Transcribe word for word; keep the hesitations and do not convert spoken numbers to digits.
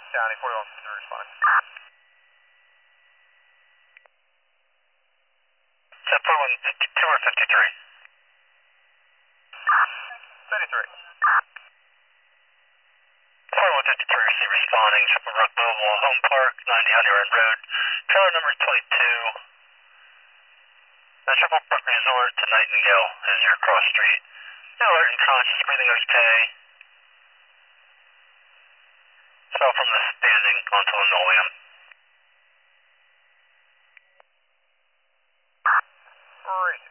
County, forty-one fifty-three responding. ten forty-one fifty-two or fifty-three? fifty-three. forty-one fifty-three, receive responding, Triple Brook Mobile, Home Park, ninety Honey Run Road, trailer number twenty-two. The Triple Brook Resort to Nightingale is your cross street. No alert and conscious, breathing okay. Fell from the standing onto linoleum. Great.